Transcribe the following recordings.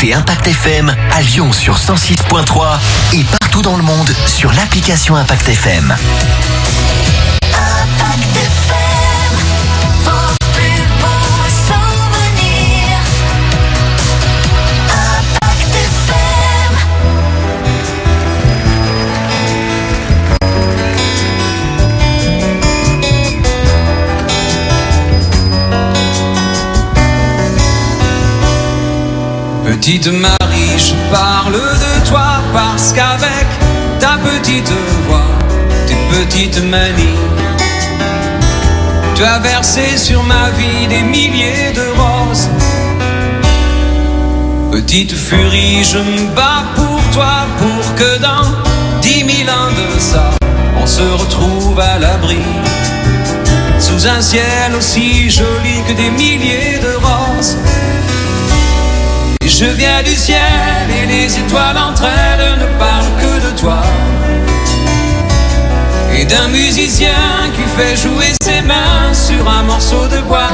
écoutez Impact FM à Lyon sur 106.3 et partout dans le monde sur l'application Impact FM. Impact FM, vos plus beaux souvenirs. Impact FM. Petite Marie, je parle de toi parce qu'avec ta petite voix, tes petites manies, tu as versé sur ma vie des milliers de roses. Petite furie, je me bats pour toi, pour que dans 10 000 ans de ça, on se retrouve à l'abri, sous un ciel aussi joli que des milliers de roses. Et je viens du ciel et les étoiles entre elles ne parlent que de toi, et d'un musicien qui fait jouer ses mains sur un morceau de bois,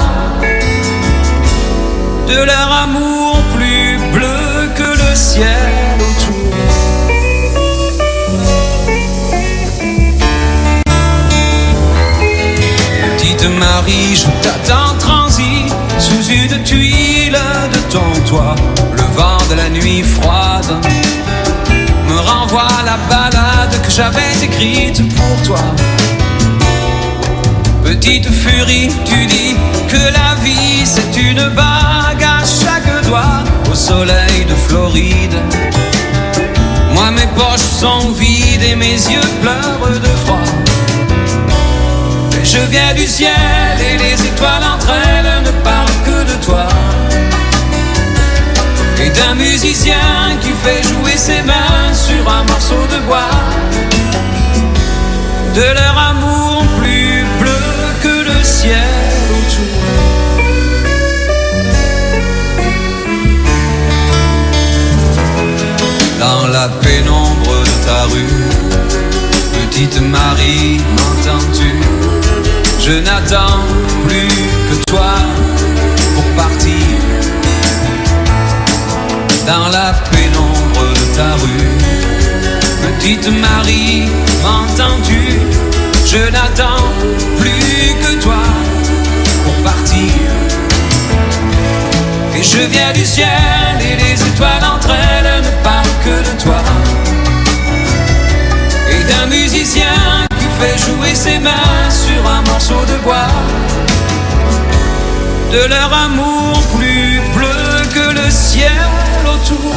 de leur amour plus bleu que le ciel autour. Petite Marie, je t'attends transi sous une tuile de ton toit. Le vent de la nuit froide me renvoie la balade que j'avais écrite pour toi. Petite furie, tu dis que la vie c'est une bague à chaque doigt au soleil de Floride. Moi mes poches sont vides et mes yeux pleurent de froid. Mais je viens du ciel et les étoiles entre elles ne parlent que de toi, et d'un musicien qui fait jouer ses mains sur un morceau de bois, de leur amour plus bleu que le ciel autour. Dans la pénombre de ta rue, petite Marie, m'entends-tu? Je n'attends plus que toi pour partir. Dans la pénombre de ta rue, petite Marie, m'entends-tu? Je n'attends plus que toi pour partir. Et je viens du ciel et les étoiles entre elles ne parlent que de toi, et d'un musicien qui fait jouer ses mains sur un morceau de bois, de leur amour plus bleu que le ciel autour.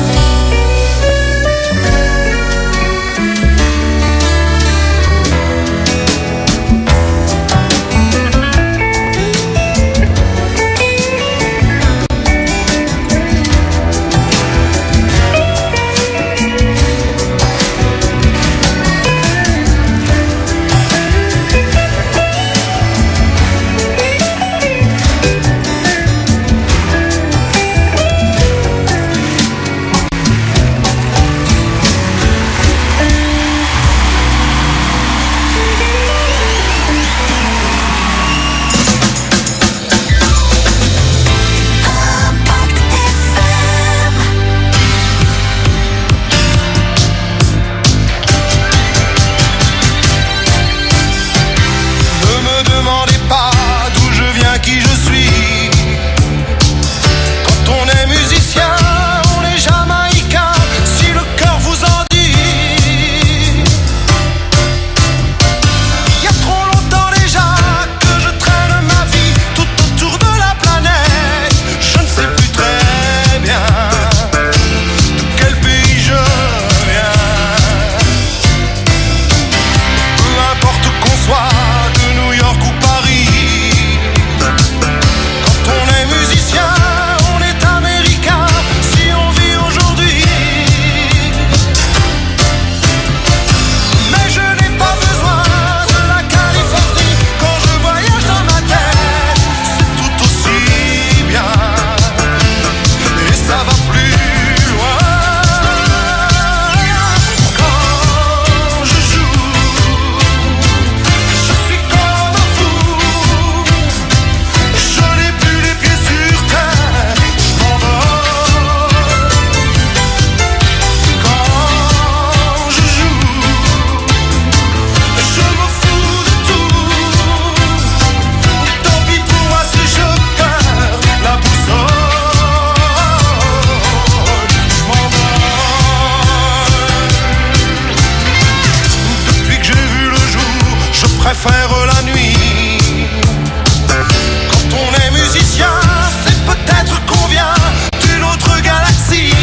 préfère la nuit. Quand on est musicien, c'est peut-être qu'on vient d'une autre galaxie.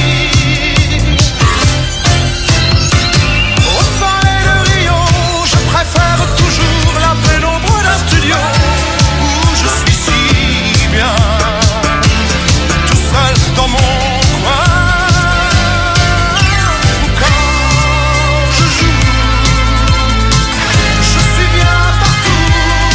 Au soleil de Rio, je préfère toujours la pénombre d'un studio où je suis si bien, tout seul dans mon coin. Quand je joue, je suis bien partout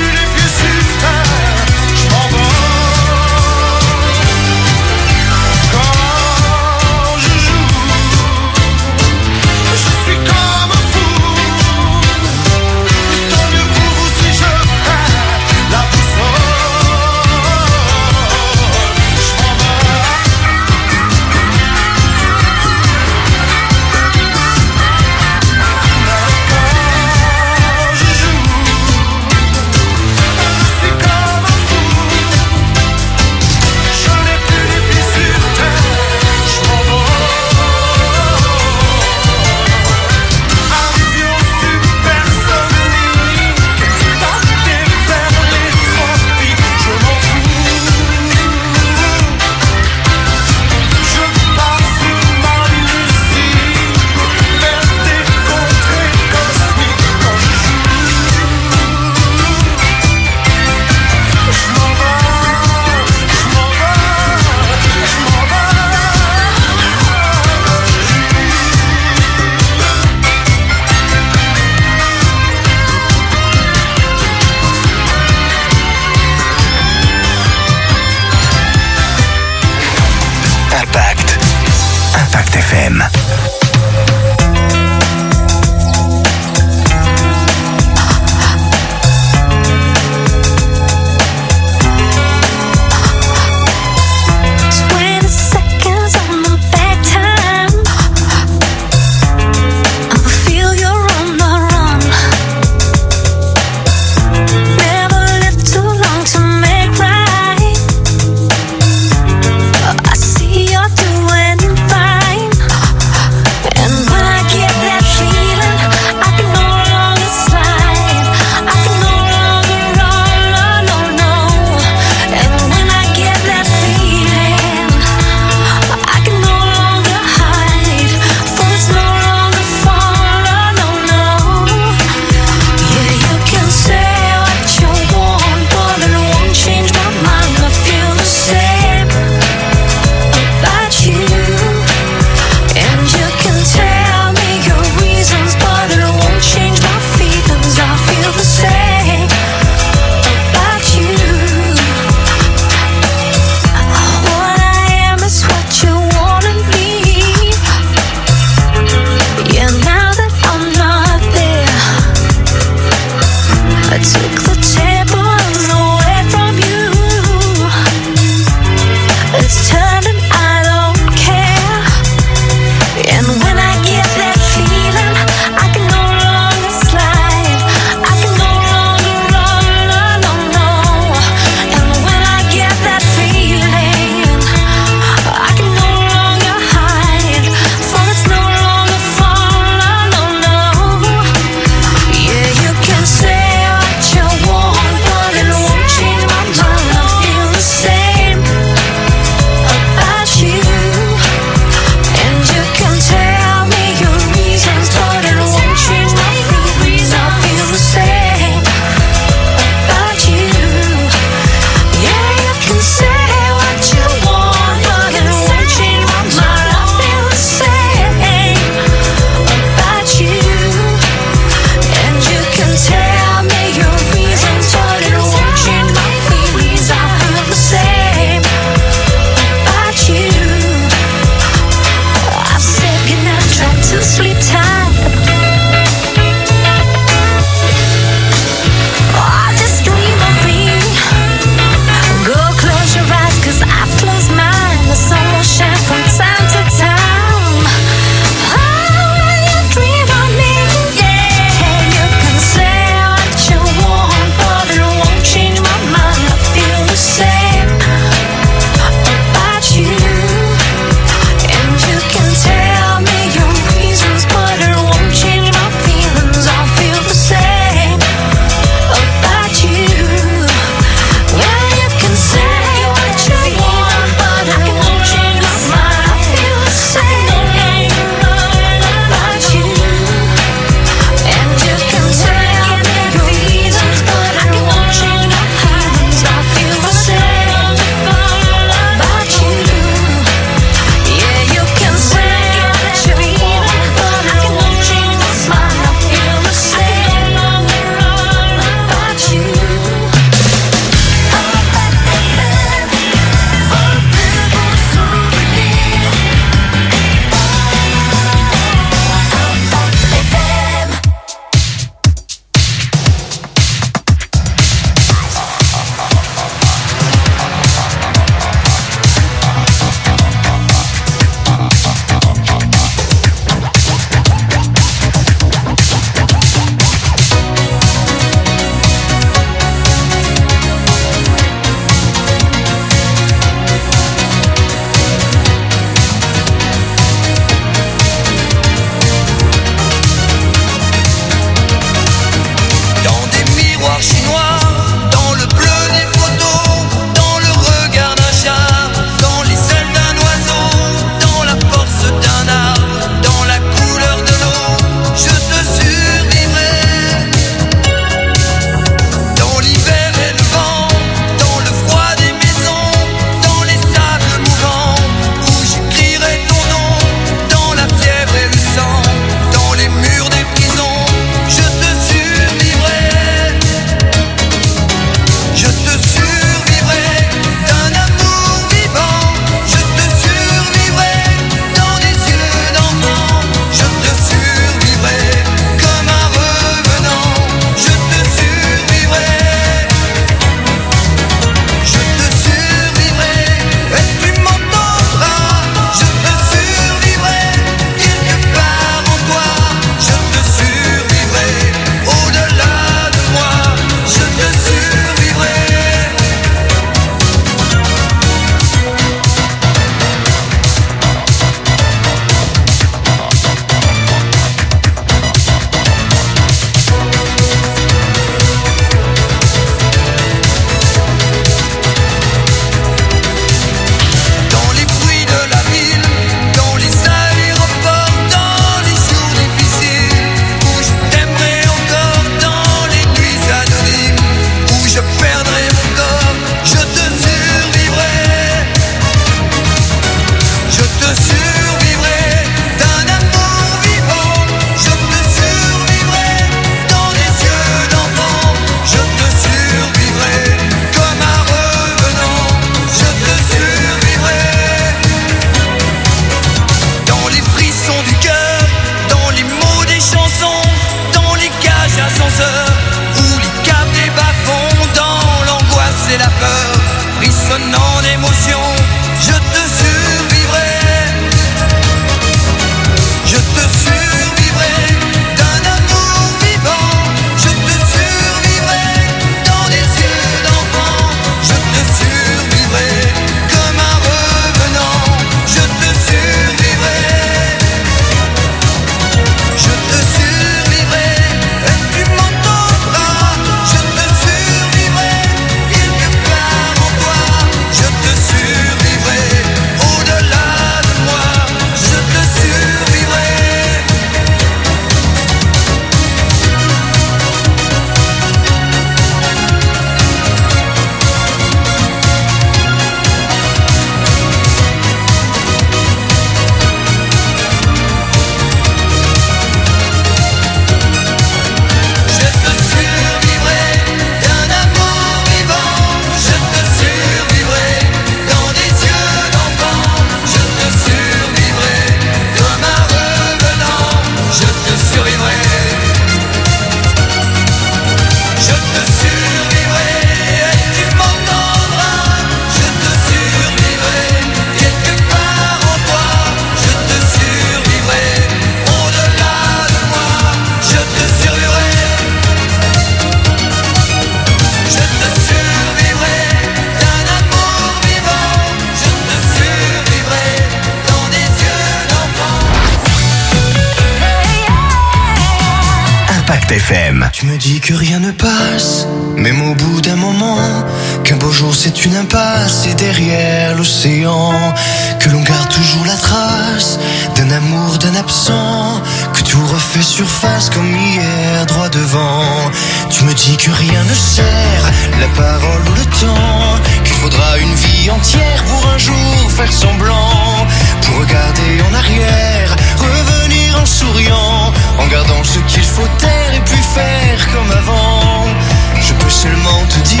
Impact FM. Tu me dis que rien ne passe, même au bout d'un moment, qu'un beau jour c'est une impasse et derrière l'océan, que l'on garde toujours la trace d'un amour, d'un absent, que tout refait surface comme hier droit devant. Tu me dis que rien ne sert, la parole ou le temps, qu'il faudra une vie entière pour un jour faire semblant, pour regarder en arrière, revenir en souriant, en gardant ce qu'il faut taire et puis faire comme avant. Je peux seulement te dire,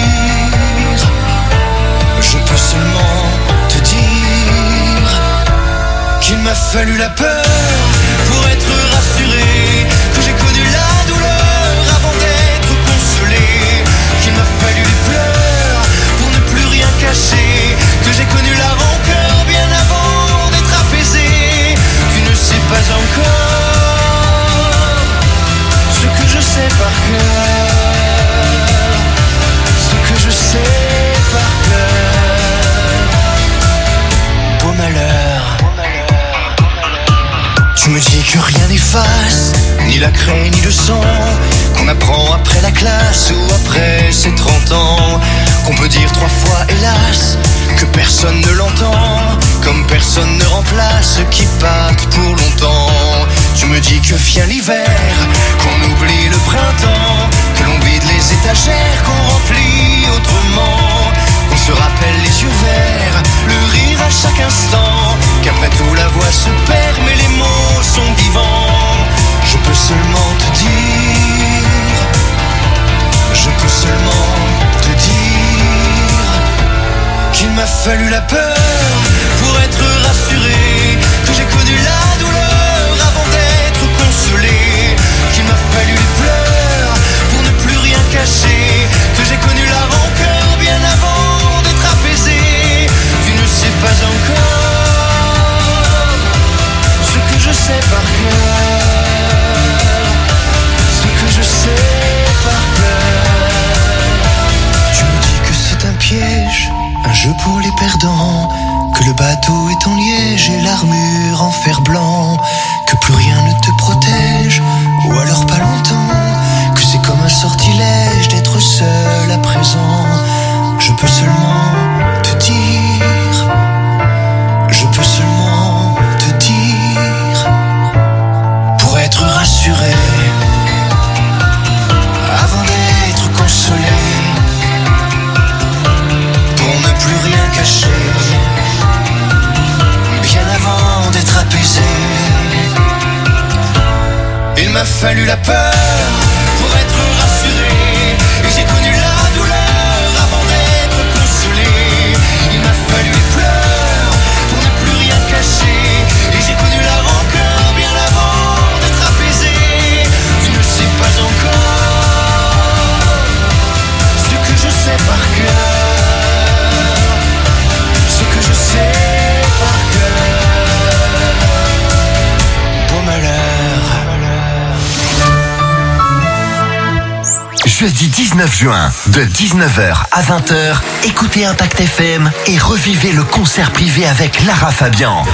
je peux seulement te dire qu'il m'a fallu la peur pour être rassuré, que j'ai connu la douleur avant d'être consolé, qu'il m'a fallu les pleurs pour ne plus rien cacher, que j'ai connu la rancœur bien avant d'être apaisé. Tu ne sais pas encore ce que je sais par cœur, ce que je sais par cœur. Beau malheur. Tu me dis que rien n'efface, ni la craie ni le sang, qu'on apprend après la classe ou après ses 30 ans, qu'on peut dire 3 fois hélas, que personne ne l'entend, comme personne ne remplace ce qui pâte pour longtemps. Tu me dis que vient l'hiver, qu'on oublie le printemps, que l'on vide les étagères, qu'on remplit autrement, qu'on se rappelle les yeux verts, le rire à chaque instant, qu'après tout la voix se perd mais les mots sont vivants. Je peux seulement te dire, je peux seulement te dire qu'il m'a fallu la peur pour être rassuré, que j'ai connu la douleur avant d'être consolé, qu'il m'a fallu les pleurs pour ne plus rien cacher, que j'ai connu la rancœur bien avant d'être apaisé. Tu ne sais pas encore ce que je sais par cœur, ce que je sais par cœur. Tu me dis que c'est un piège, un jeu pour les perdants, que le bateau est en liège et l'armure en fer blanc, que plus rien ne te protège, ou alors pas longtemps, que c'est comme un sortilège d'être seul à présent. Je peux seulement te dire, je peux seulement te dire, pour être rassuré, avant d'être consolé, pour ne plus rien cacher, bien avant d'être apaisé. Il m'a fallu la peur pour être rassuré, et j'ai connu la douleur avant d'être consolé. Il m'a fallu les pleurs pour ne plus rien cacher, et j'ai connu la rancœur bien avant d'être apaisé. Tu ne sais pas encore ce que je sais par cœur, ce que je sais par cœur. Beau malheur. Jeudi 19 juin, de 19h à 20h, écoutez Impact FM et revivez le concert privé avec Lara Fabian.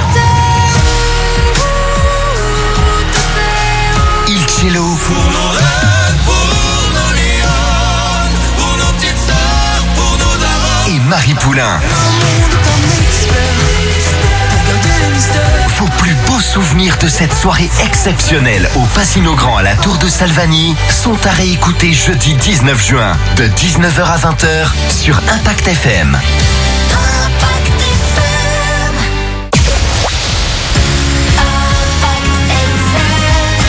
Il Cielo. Pour nos rêves, pour nos lions, pour nos petites sœurs, pour nos darons. Et Marie Poulain. Vos plus beaux souvenirs de cette soirée exceptionnelle au Pasino Grand à la Tour de Salvani sont à réécouter jeudi 19 juin de 19h à 20h sur Impact FM. Impact FM. Impact FM.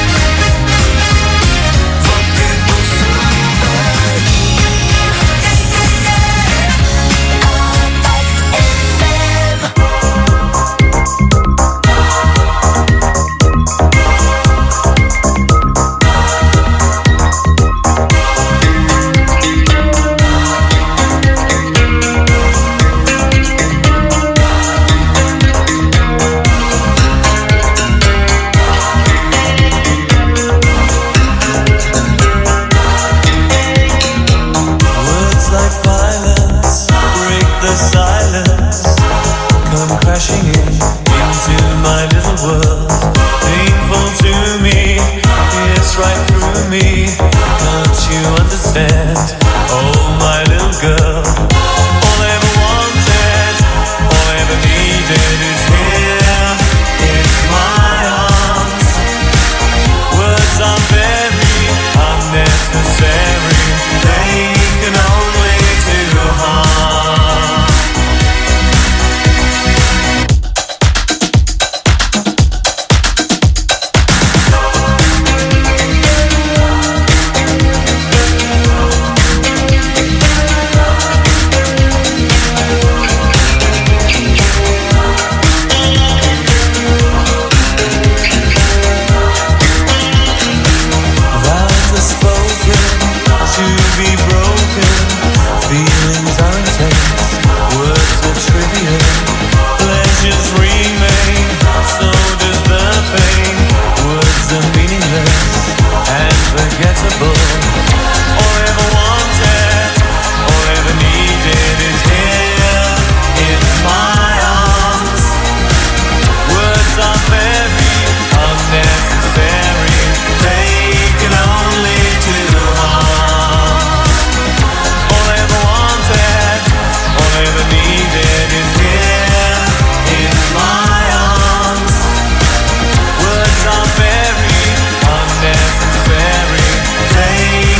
Vos plus beaux souvenirs. Impact FM. me, don't you understand? Oh, my little girl, all I ever wanted, all I ever needed is here in my arms. Words are very unnecessary, they can only do harm. They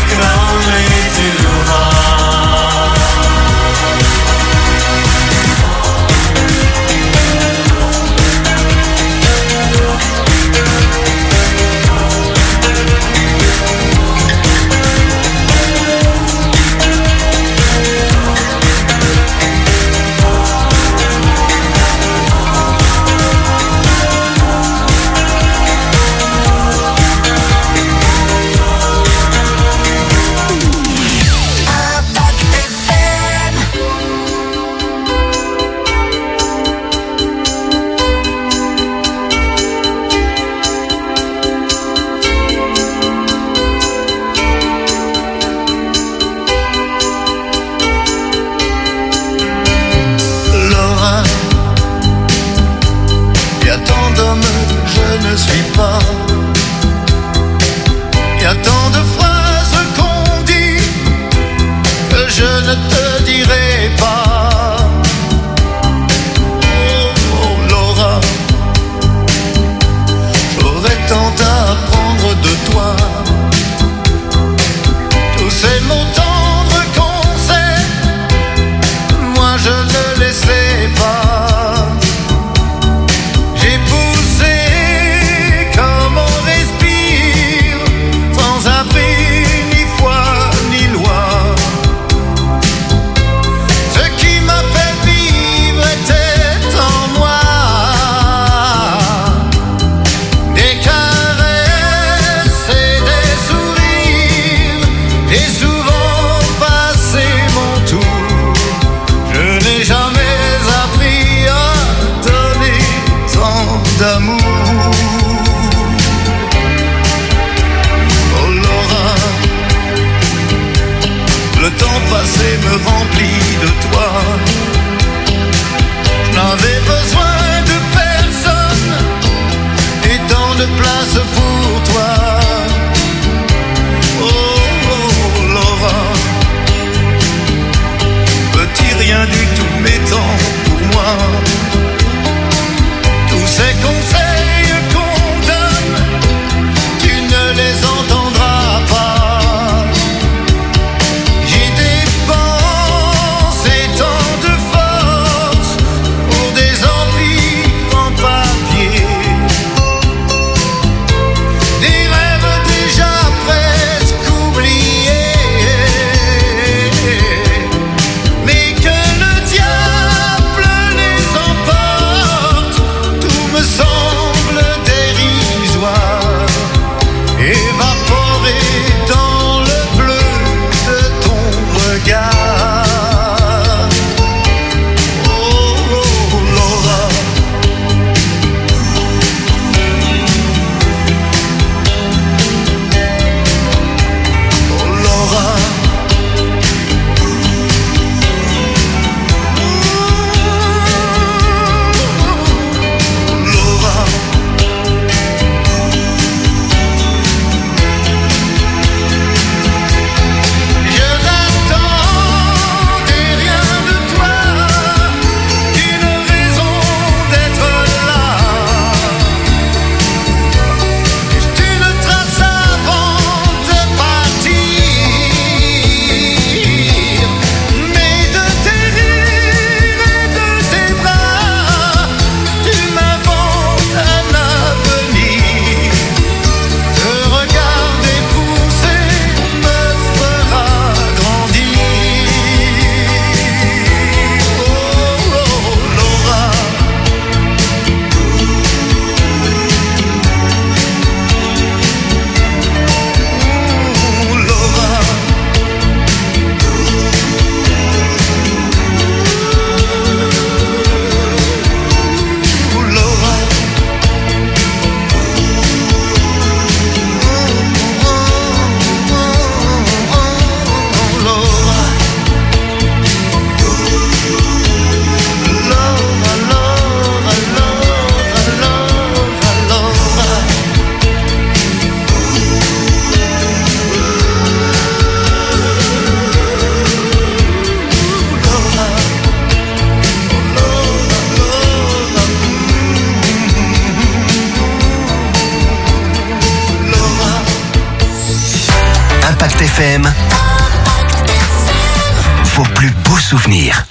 Impact FM, Impact FM. vos plus beaux souvenirs.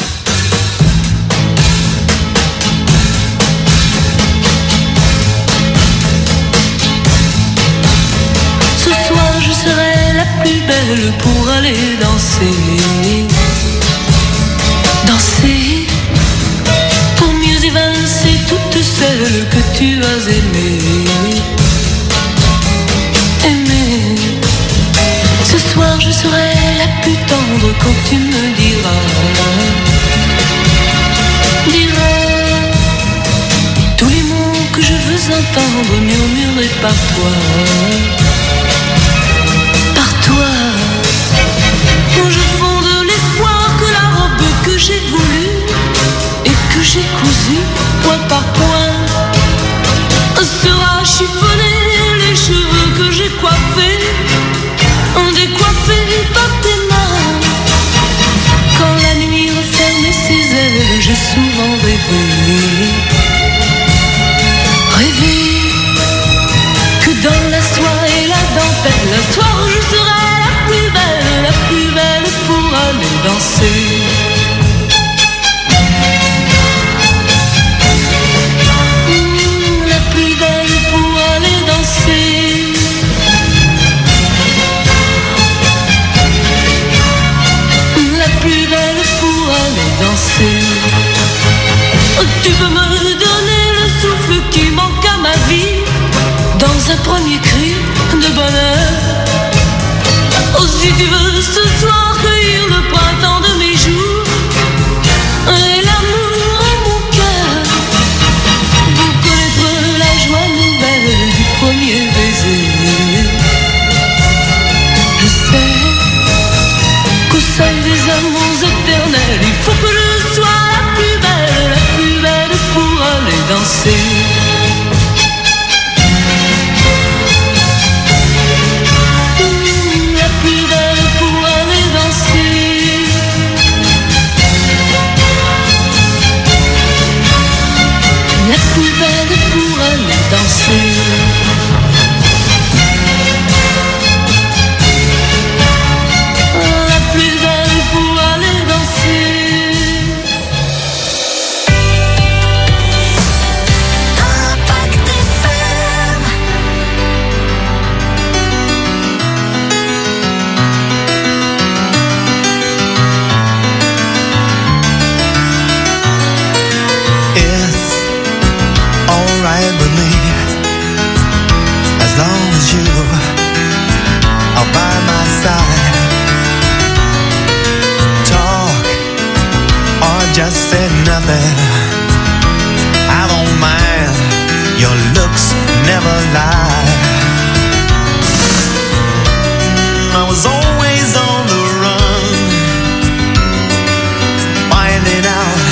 Ce soir je serai la plus belle pour aller danser. Danser pour mieux évincer toutes celles que tu as aimées. Aimées. Ce soir je serai la plus tendre quand tu me diras. Diras tous les mots que je veux entendre murmurés par toi. Je fonde l'espoir que la robe que j'ai voulue et que j'ai cousue point par point sera chiffonnée. Les cheveux que j'ai coiffés, décoiffés par tes mains. Quand la nuit refermait ses ailes, j'ai souvent rêvé. Rêvé que dans la soie et la dentelle, un soir je serai la plus belle pour aller danser. La plus belle pour aller danser. La plus belle pour aller danser. Tu peux me donner le souffle qui manque à ma vie dans un premier cri de bonheur. Oh, si tu veux ce soir cueillir le printemps de mes jours et l'amour en mon cœur, pour connaître la joie nouvelle du premier baiser. Je sais qu'au seuil des amours éternels, il faut que je sois la plus belle pour aller danser. Just said nothing. I don't mind. Your looks never lie. I was always on the run, finding out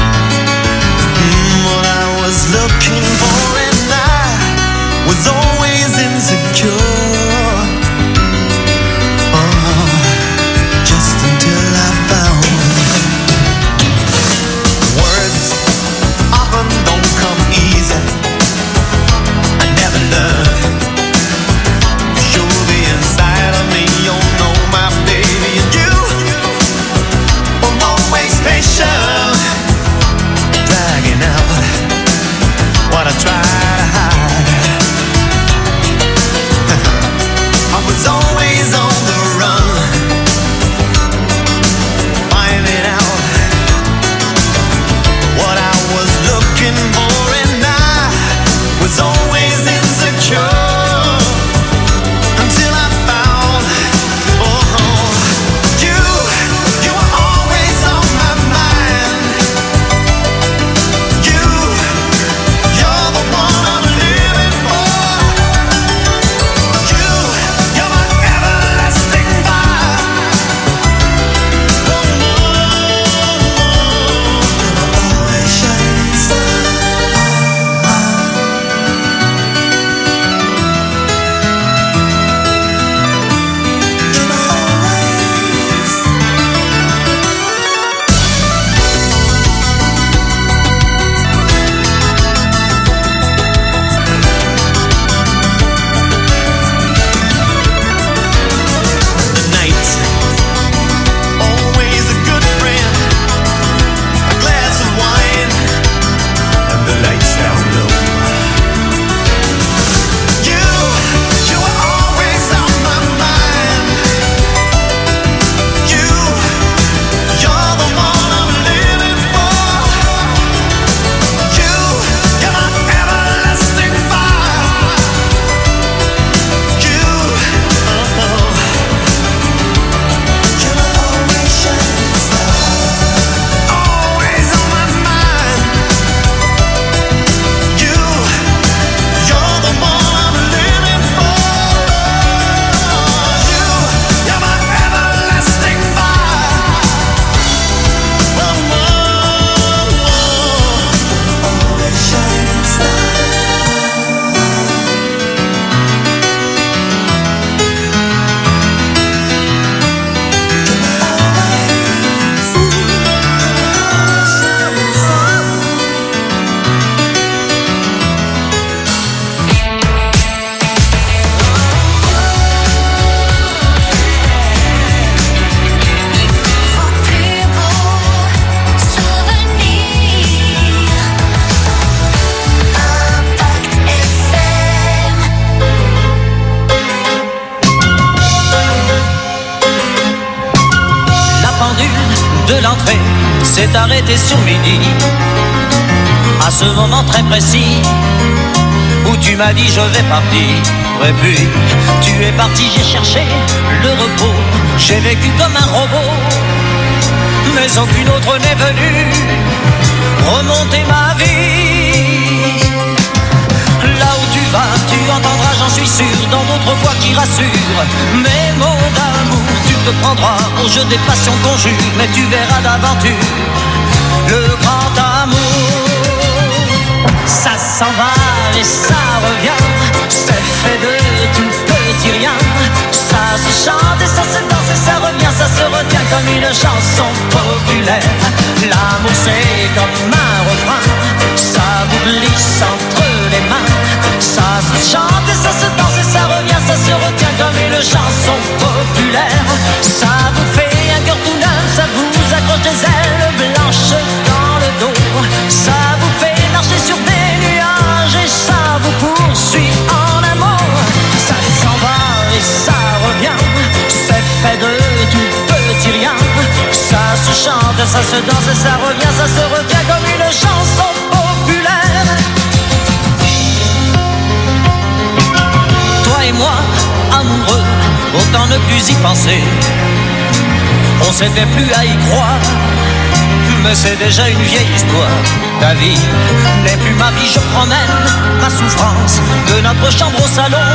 what I was looking for, and I was always insecure. Show the inside of me, you'll know de l'entrée s'est arrêté sur midi. À ce moment très précis où tu m'as dit je vais partir. Et puis tu es parti, j'ai cherché le repos. J'ai vécu comme un robot, mais aucune autre n'est venue remonter ma vie. Là où tu vas, tu entendras, j'en suis sûr, dans d'autres voix qui rassurent. Mes mots d'amour, tu te prendras au jeu des passions conjures, mais tu verras d'aventure le grand amour. Ça s'en va et ça revient, c'est fait de tout petit rien. Ça se chante et ça se danse et ça revient, ça se retient comme une chanson populaire. L'amour c'est comme un refrain, ça vous glisse entre les mains. Ça se chante et ça se danse et ça revient, ça se retient comme une chanson populaire. Ça vous fait un cœur tout neuf, ça vous accroche des ailes blanches dans le dos. Ça vous fait marcher sur des nuages et ça vous poursuit en amour. Ça s'en va et ça revient, c'est fait de tout petit rien. Ça se chante, ça se danse et ça revient, ça se retient comme une chanson populaire. Toi et moi, amoureux, autant ne plus y penser. On s'était plus à y croire, mais c'est déjà une vieille histoire. Ta vie n'est plus ma vie, je promène ma souffrance de notre chambre au salon.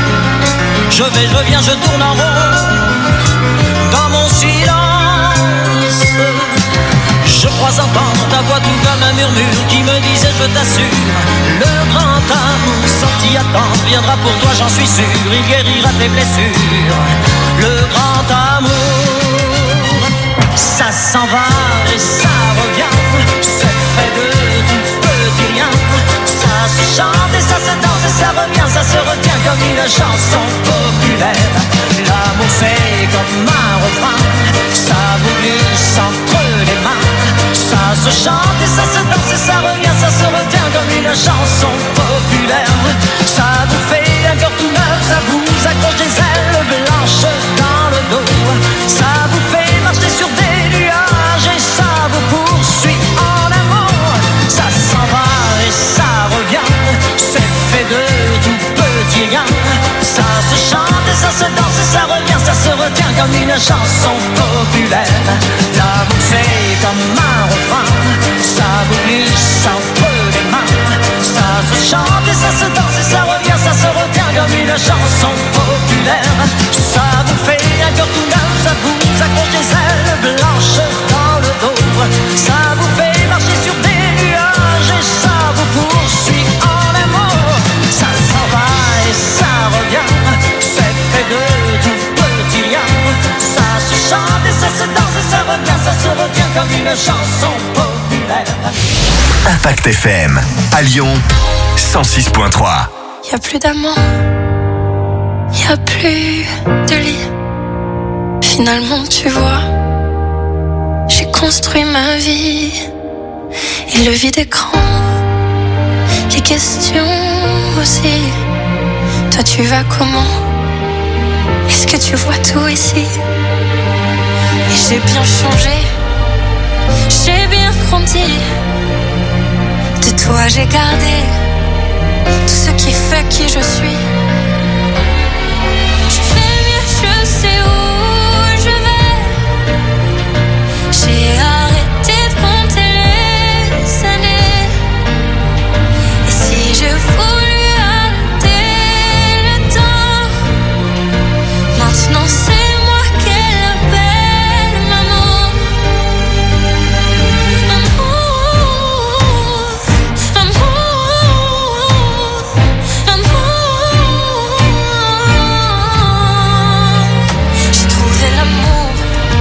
Je vais, je viens, je tourne en rond dans mon silence. Je crois entendre ta voix tout comme un murmure qui me disait je t'assure, le grand amour sans t'y attendre viendra pour toi, j'en suis sûr. Il guérira tes blessures, le grand amour. Ça s'en va et ça revient, c'est fait de tout petit rien. Ça se chante et ça se danse et ça revient, ça se retient comme une chanson populaire. L'amour c'est comme un refrain, ça vous glisse entre les mains. Ça se chante et ça se danse et ça revient, ça se retient comme une chanson populaire. Ça vous fait un cœur tout neuf, ça vous accroche des ailes blanches dans le dos. Ça vous fait marcher sur des nuages et ça vous poursuit en amour. Ça s'en va et ça revient, c'est fait de tout petit rien. Ça se chante et ça se danse et ça revient, ça se retient comme une chanson populaire. L'amour c'est comme un refrain, ça vous glisse entre les mains. Ça se chante et ça se danse et ça revient, ça se retient comme une chanson populaire. Ça vous fait un cœur tout neuf, ça vous accroche des ailes blanches dans le dos. Ça vous fait marcher sur des nuages et ça vous poursuit en amour. Ça s'en va et ça revient, c'est fait de tout petit rien. Ça se chante et ça se danse et ça revient, ça se retient comme une chanson populaire. Impact FM, à Lyon, 106.3. Y'a plus d'amant, y'a plus de lit. Finalement tu vois, j'ai construit ma vie. Et le vide écran, les questions aussi. Toi tu vas comment? Est-ce que tu vois tout ici? Et j'ai bien changé, j'ai bien grandi. De toi j'ai gardé tout ce qui fait qui je suis. Je fais mieux, je sais où je vais. J'ai arrêté de compter les années. Et si je voulais arrêter le temps, maintenant c'est moi qu'elle appelle maman. J'ai trouvé l'amour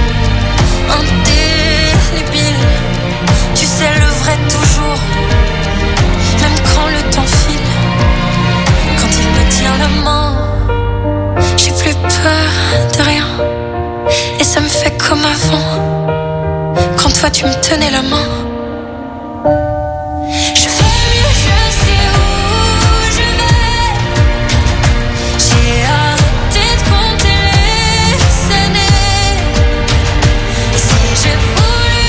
indélébile. Tu sais le vrai toujours, même quand le temps file. Quand il me tient la main, j'ai plus peur de rien. Et ça me fait comme avant, quand toi tu me tenais la main. Je fais mieux, je sais où je vais. J'ai arrêté de compter les années. Et si j'ai voulu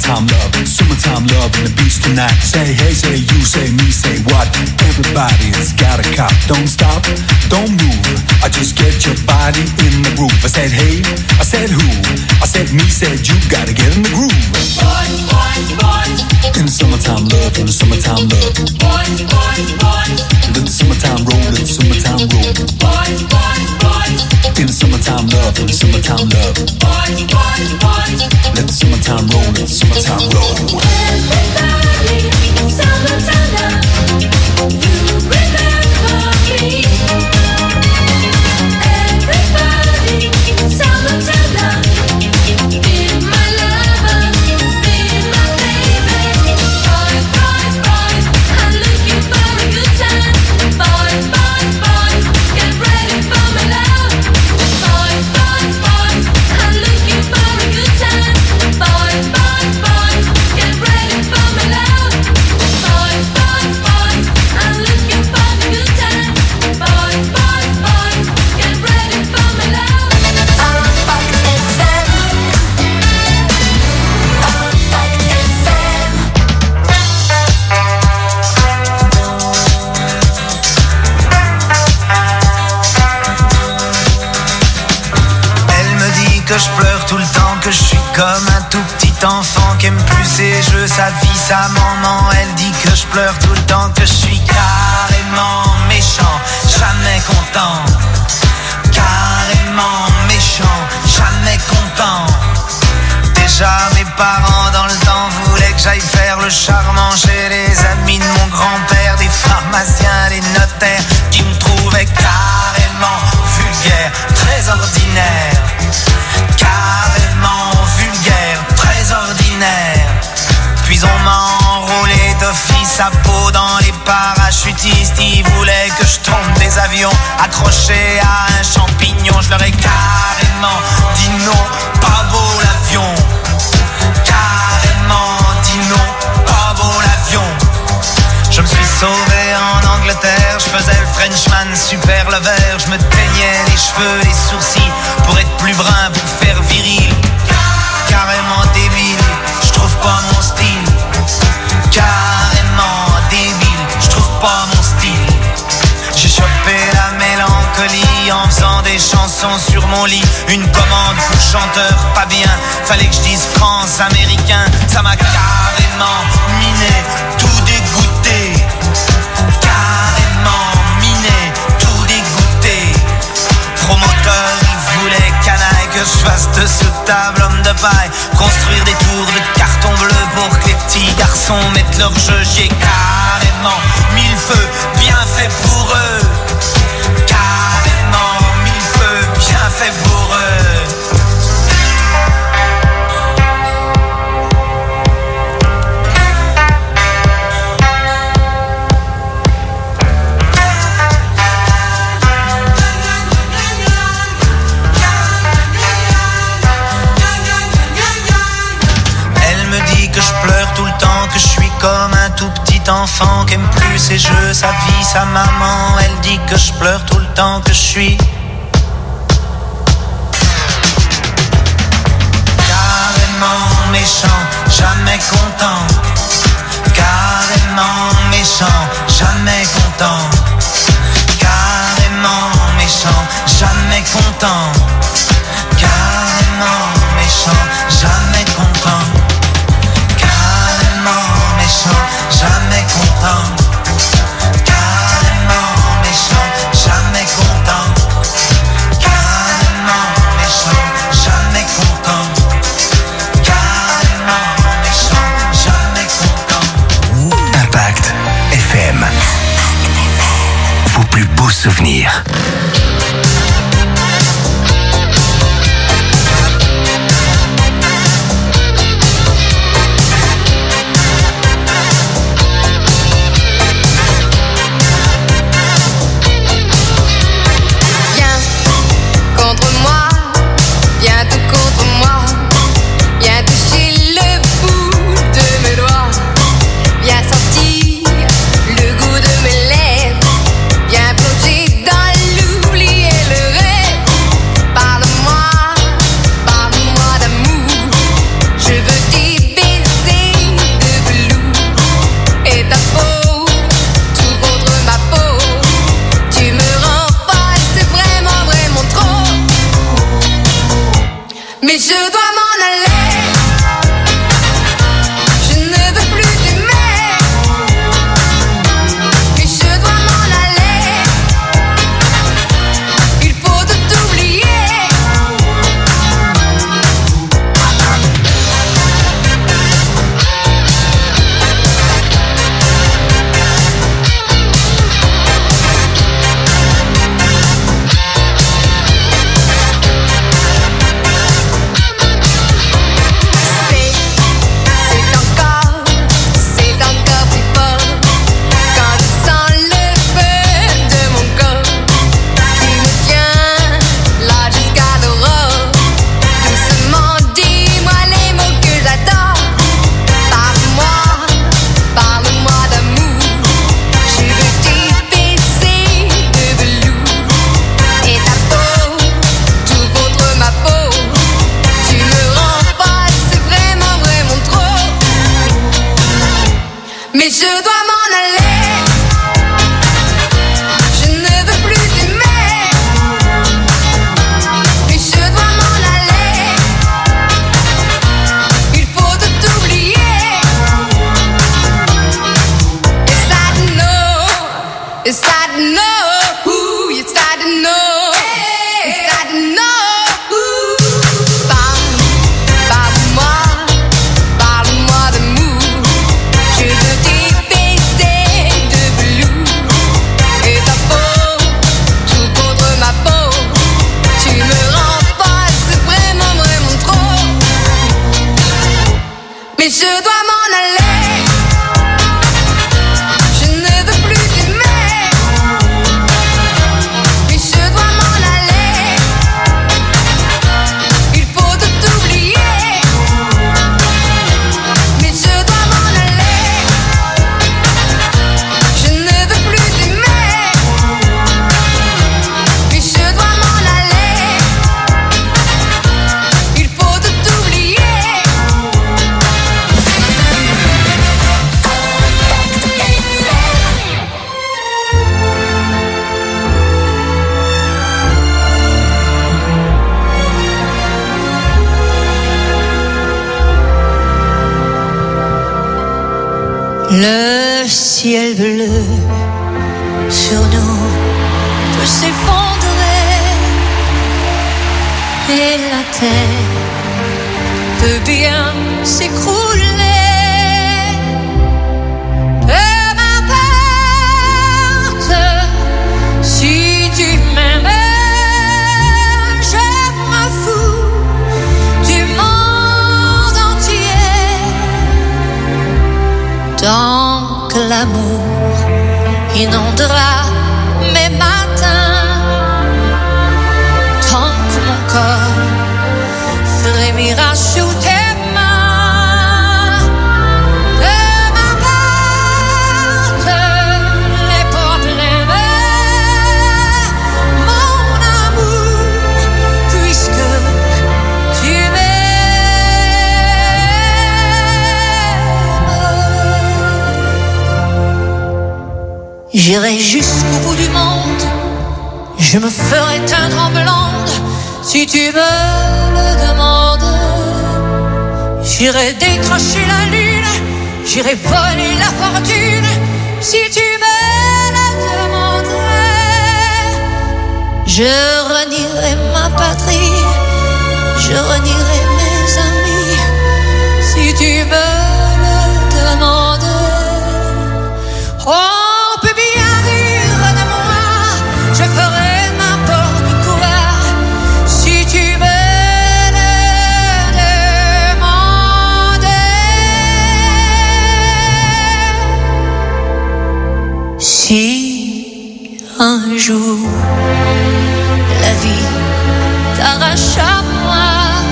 summertime love and the beach tonight. Say hey, say you, say me, say what? Everybody's got a cop. Don't stop, don't move. I just get your body in the groove. I said hey, I said who? I said me, said you. Gotta get in the groove. Boys, boys, boys. In the summertime love, in the summertime love. Boys, boys, boys. Let the summertime roll, let the summertime roll. Boys, boys, boys. In the summertime love, in the summertime love. Boys, boys, boys. Let the summertime roll, let the summertime roll. Everybody, summertime love. You remember me. Everybody, summertime love. Be my lover, be my baby. Boys, boys, boys. I'm looking for a good time. Boys, boys, boys. Get ready for my love. Boys, boys, boys. I'm looking for a good time. Boys, boys, boys. Get ready for my love. Boys, boys, boys. I'm looking for a good time. Boys, boys, boys. Get ready for my love. Impact FM. Impact FM. Elle me dit que je pleure tout le temps, que je suis comme un tout petit enfant qui aime plus ses jeux, sa vie, sa maman. Elle dit que je pleure tout le temps, que je suis carrément méchant, jamais content. Carrément méchant, jamais content. Déjà mes parents dans le temps voulaient que j'aille faire le charmant chez les amis de mon grand-père, des pharmaciens, des notaires qui me trouvaient carrément vulgaire, très ordinaire. Carrément vulgaire, très ordinaire. Puis on m'a enrôlé d'office à peau dans les parachutistes. Ils voulaient que je tombe des avions accroché à un champignon. Je leur ai carrément dit non, pas beau l'avion. Carrément dit non, pas beau l'avion. Je me suis sauvé en Angleterre, je faisais le Frenchman super lover. Je me teignais les cheveux, les sourcils pour être plus brun, pour faire viril. Carrément débile, je trouve pas mon style. Carrément débile, je trouve pas mon style. J'ai chopé la mélancolie en faisant des chansons sur mon lit. Une commande pour chanteur pas bien, fallait que je dise France, américain. Ça m'a carrément miné, tout dégoûté. Carrément miné, tout dégoûté. Promoteur, il voulait canaille que je fasse de ce table homme de paille. Construire des tours de carton bleu pour que les petits garçons mettent leur jeu. J'y ai carrément mis le feu, bien fait pour eux. Carrément mis le feu, bien fait pour eux. Tout le temps que je suis comme un tout petit enfant qui aime plus ses jeux, sa vie, sa maman. Elle dit que je pleure tout le temps, que je suis carrément méchant, jamais content. Carrément méchant, jamais content. Carrément méchant, jamais content. Carrément méchant, jamais content. Jamais content, carrément méchant, jamais content, carrément méchant, jamais content, carrément méchant, jamais content. Impact FM. Vos plus beaux souvenirs. Le goût de mes lèvres, viens plonger dans l'oubli et le je dois m'en aller. Je ne veux plus t'aimer. Mais je dois m'en aller. Il faut tout oublier. C'est encore plus fort quand je sens le feu de mon corps qui me tient là jusqu'à l'aurore. Doucement, dis-moi les mots que j'adore. Parle-moi d'amour. Je veux tes baisers de velours et ta peau tout contre ma peau. Tu me rends folle, c'est vraiment, vraiment trop. Mais je dois m'en aller. Je ne veux plus t'aimer. Mais je dois m'en aller. Il faut tout oublier. Yes, I know. Yes, I know. Ooh, yes, I know. Yes, I know. Parle-moi d'amour. Je veux tes baisers de velours et ta peau tout contre ma peau. Tu me rends folle, c'est vraiment, vraiment trop. Mais je dois m'en aller. Je ne veux plus t'aimer. Mais je dois m'en aller. Il faut tout oublier. Mais je dois m'en aller. Je ne veux plus t'aimer. Mais je dois m'en aller. Il faut tout oublier. Le ciel bleu sur nous peut s'effondrer et la terre peut bien s'écrouler. Peu m'importe si tu m'aimes, je m'en fous du monde entier. Tant que l'amour inondera mes matins, tant que mon corps frémira sous tes mains. Peu m'importe les problèmes, mon amour, puisque tu m'aimes. J'irai jusqu'au bout du monde, je me ferai teindre en blonde si tu me le demandes. J'irai décrocher la lune, j'irai voler la fortune si tu me le demandes. Je renierai ma patrie, je renierai mes amis si tu me le demandes. Oh, on peut bien rire de moi, je ferai n'importe quoi si tu me le demandes. Si un jour la vie t'arrache à moi,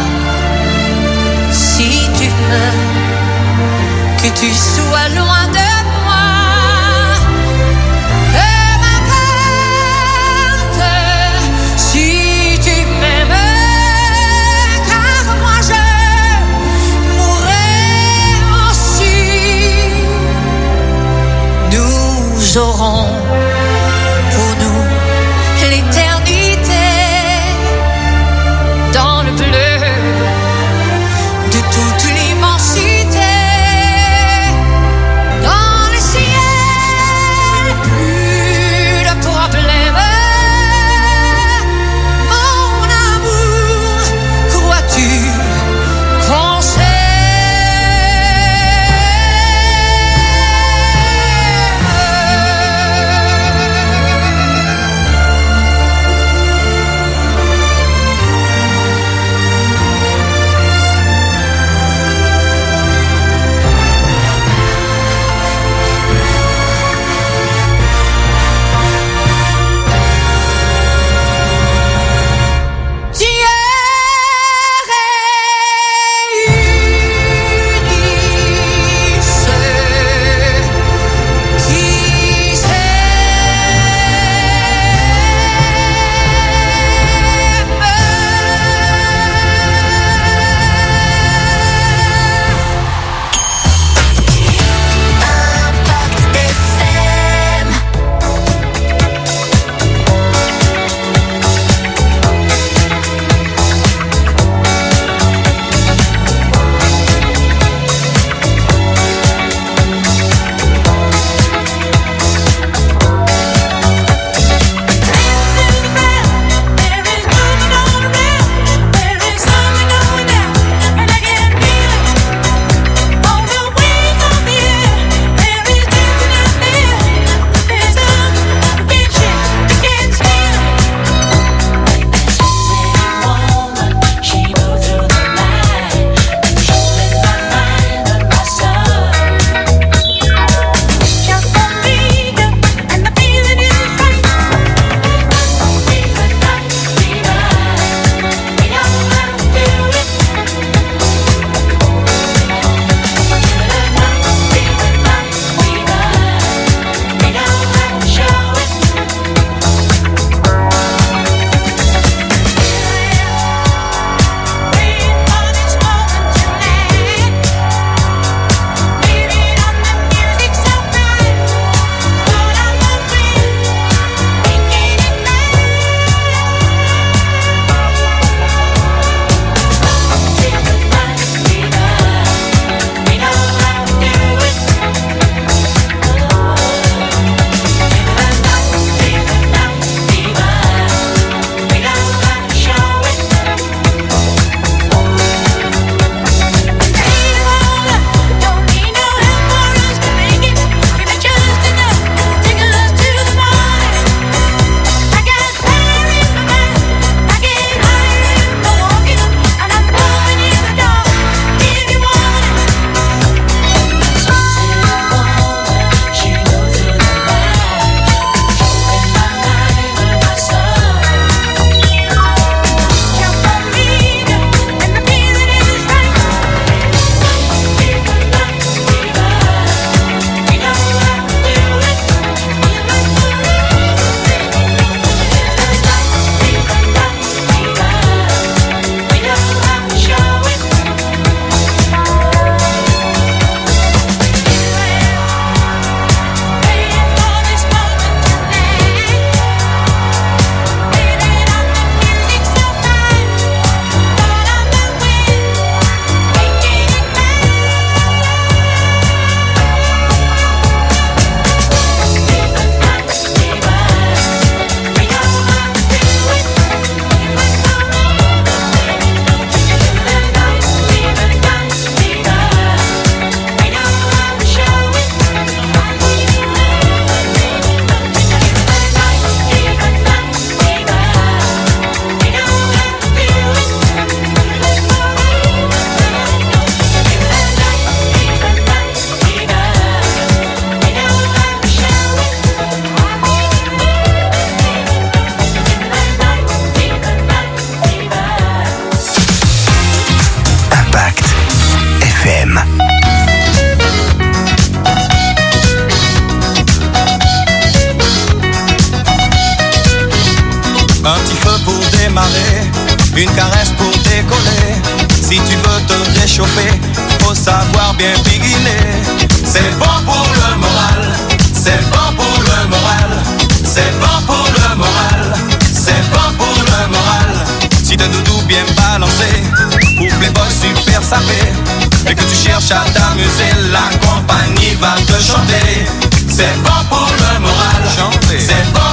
si tu meurs, que tu sois loin de moi. Peu m'importe si tu m'aimes, car moi je mourrai aussi. Nous aurons pour nous l'éternité dans le bleu démarrer, une caresse pour décoller. Si tu veux te réchauffer, faut savoir bien biguiner. C'est bon pour le moral, c'est bon pour le moral, c'est bon pour le moral, c'est bon pour le moral. Si t'as doudou bien balancé, pour Playboy super sapé, et que tu cherches à t'amuser, la compagnie va te chanter. C'est bon pour le moral, c'est bon